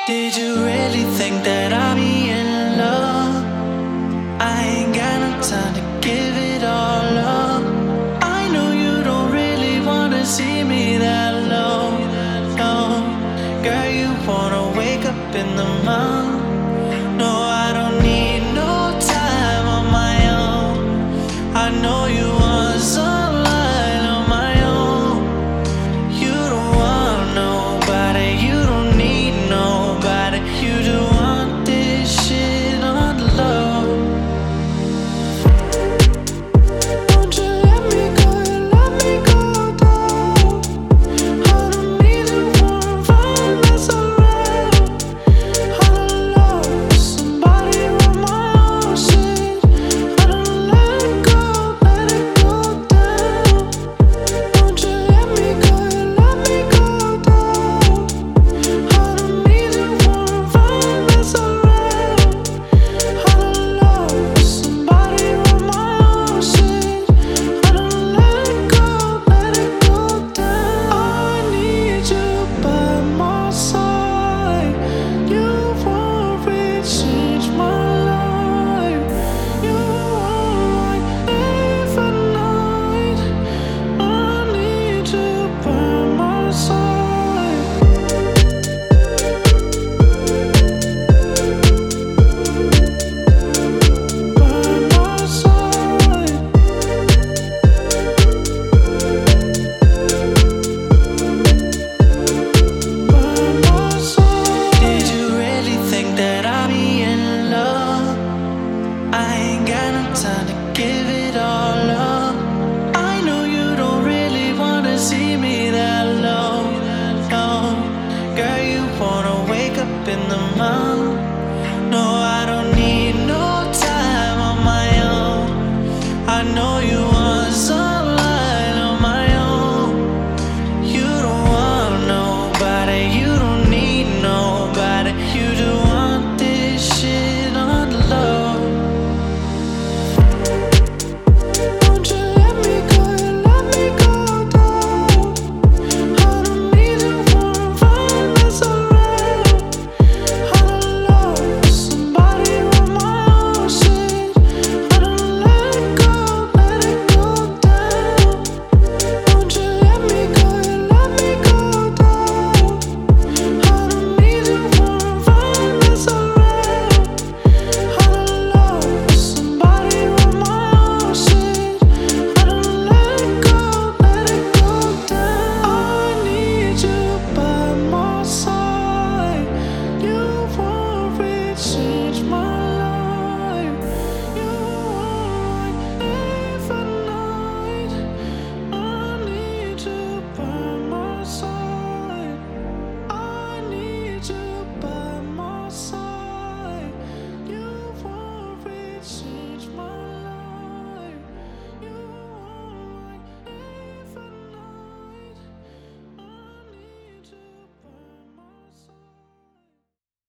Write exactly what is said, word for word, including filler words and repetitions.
Did you really think that I'd be in love? I ain't got no time to give it all up. I know you don't really wanna see me that low, no. Girl, you wanna wake up in the morning